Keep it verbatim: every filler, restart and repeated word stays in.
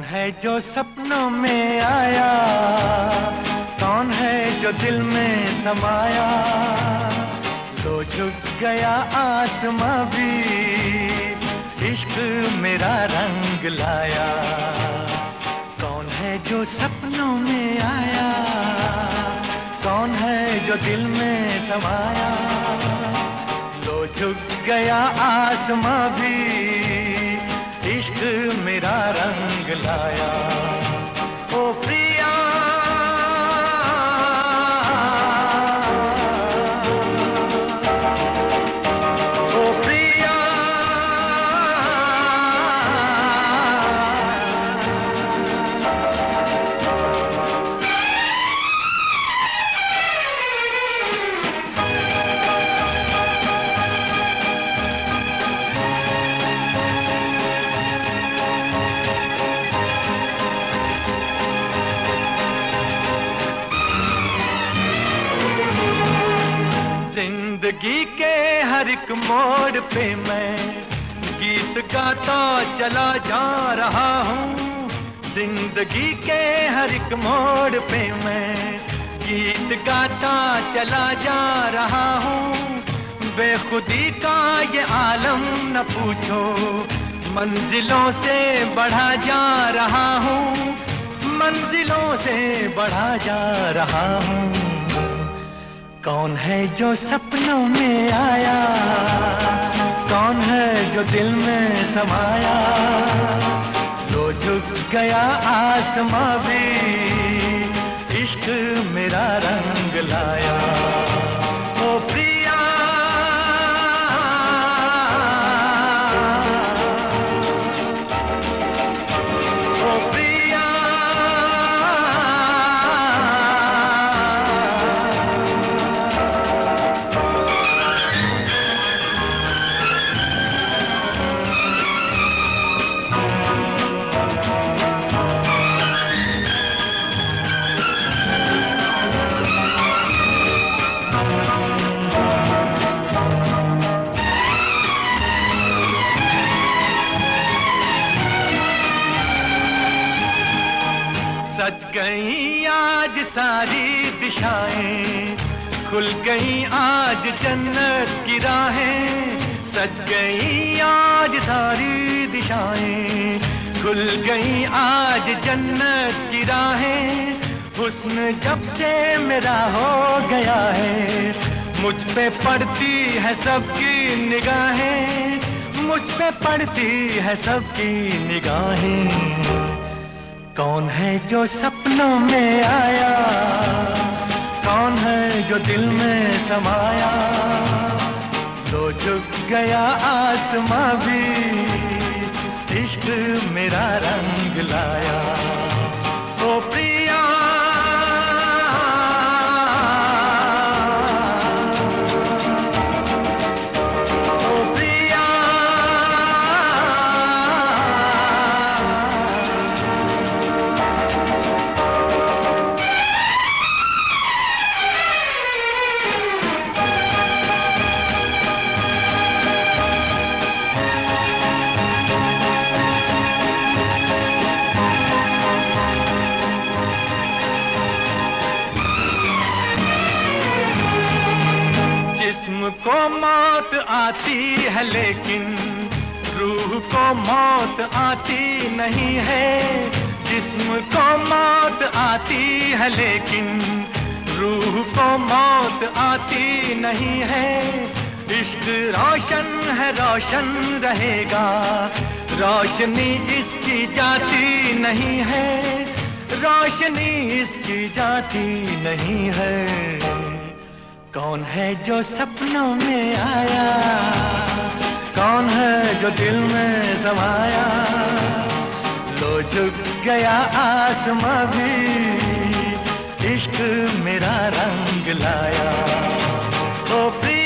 है जो सपनों में आया, कौन है जो दिल में समाया, तो झुक गया आसमां भी इश्क मेरा रंग लाया। कौन है जो सपनों में आया, कौन है जो दिल में समाया, तो झुक गया आसमां भी इश्क मेरा रंग लाया। ओ प्रिया ओ प्रिया जिंदगी के हर एक मोड़ पे मैं गीत गाता चला जा रहा हूँ। जिंदगी के हर एक मोड़ पे मैं गीत गाता चला जा रहा हूँ। बेखुदी का ये आलम न पूछो, मंजिलों से बढ़ा जा रहा हूँ, मंजिलों से बढ़ा जा रहा हूँ। कौन है जो सपनों में आया, कौन है जो दिल में समाया, तो झुक गया आसमां भी इश्क मेरा रंग लाया। ओ प्रिया ओ प्रिया सज गई आज सारी दिशाएं, खुल गई आज जन्नत की राहें। सज गई आज सारी दिशाएं, खुल गई आज जन्नत की राहें। हुस्न जब से मेरा हो गया है, मुझ पे पड़ती है सबकी निगाहें, मुझ पे पड़ती है सबकी निगाहें। कौन है जो सपनों में आया, कौन है जो दिल में समाया, तो झुक गया आसमां भी इश्क मेरा रंग लाया। ओ प्रिया जिस्म को मौत आती है लेकिन रूह को मौत आती नहीं है। जिस्म को मौत आती है लेकिन रूह को मौत आती नहीं है। इश्क रोशन है रोशन रहेगा, रोशनी इसकी जाती नहीं है, रोशनी इसकी जाती नहीं है। कौन है जो सपनों में आया, कौन है जो दिल में समाया, लो झुक गया आसमां भी इश्क मेरा रंग लाया। ओ प्रिय